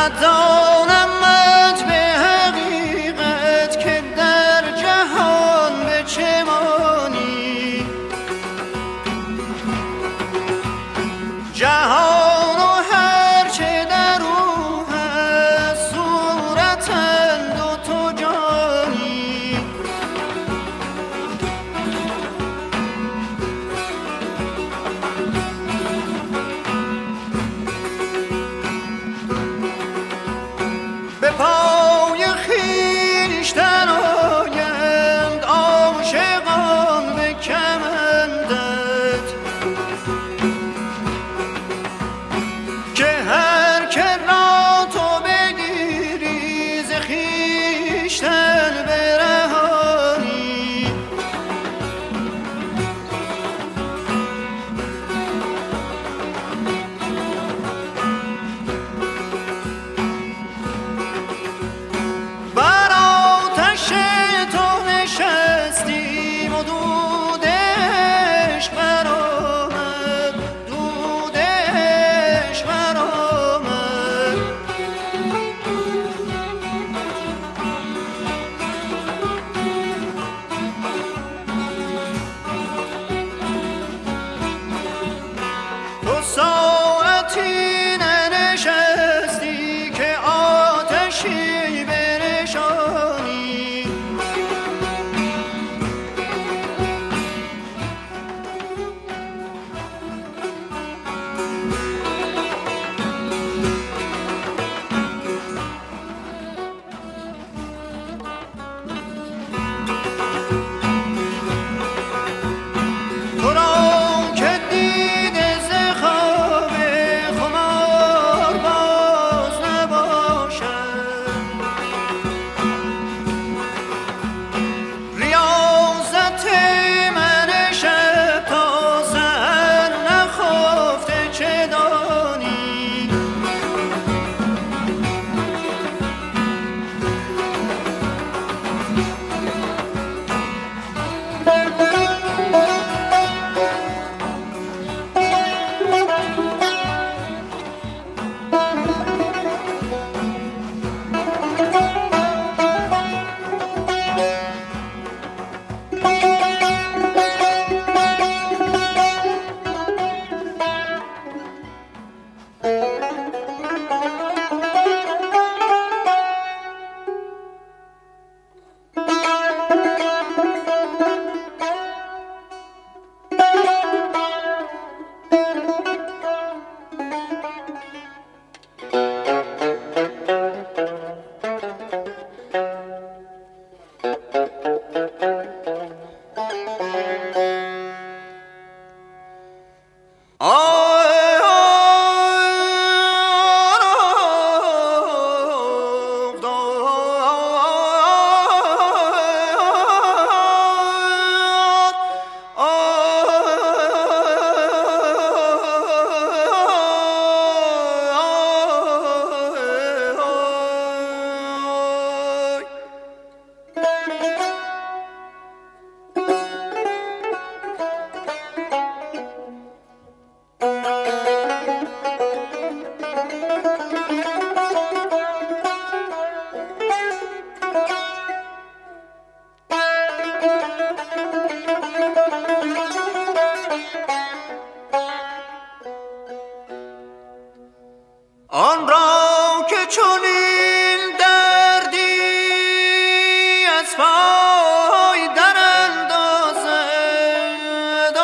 ندانمت به حقیقت که در جهان به چه مانی، جهان و هرچه در او هست صورتند و تو جانی. به پای خویشتن آیند عاشقان به کمندت، که هر که را تو بگیری ز خویشتن برهانی. بر آتش تو نشستیم و دود عشق برآمد، دود عشق برآمد. تو ساعتی ننشستی که آتشی بنشانی. تو را که دیده ز خواب خمار باز نباشد، ریاضت من شب تا سحر نخفته چه دانی. آن را که چنین دردی از پای در اندازد،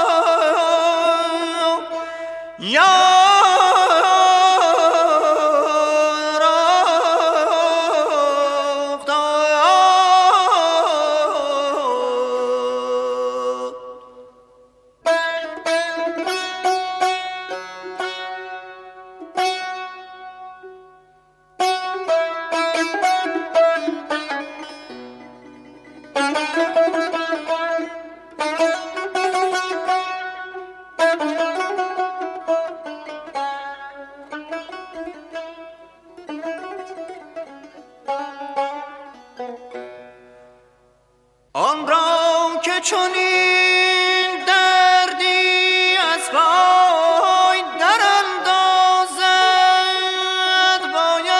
یا آن را که چنین دردی از پای در اندازد باید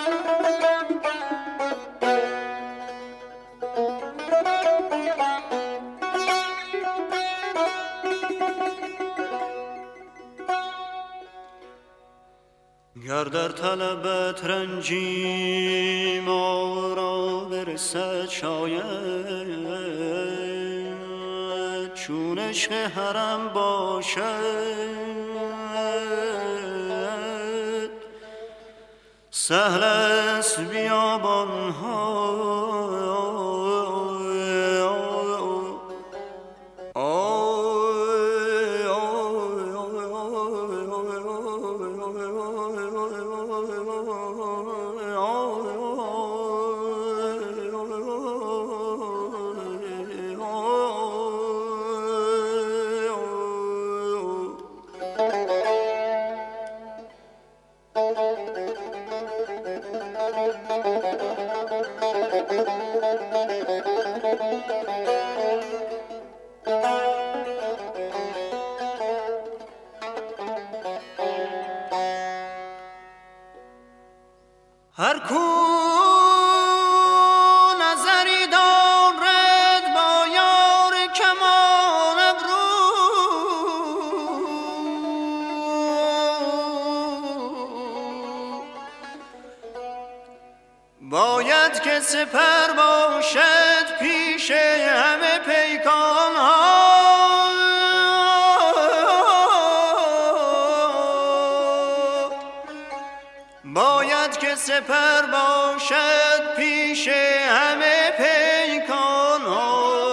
گر در طلبت رنجی ما را برسد شاید، چون عشق حرم باشد سهل است بیابان ها. هر کو نظری دارد با یار کمان ابرو، باید که سپر باشد پیش همه پیکان ها. باید که سپر باشد پیش همه پیکان ها.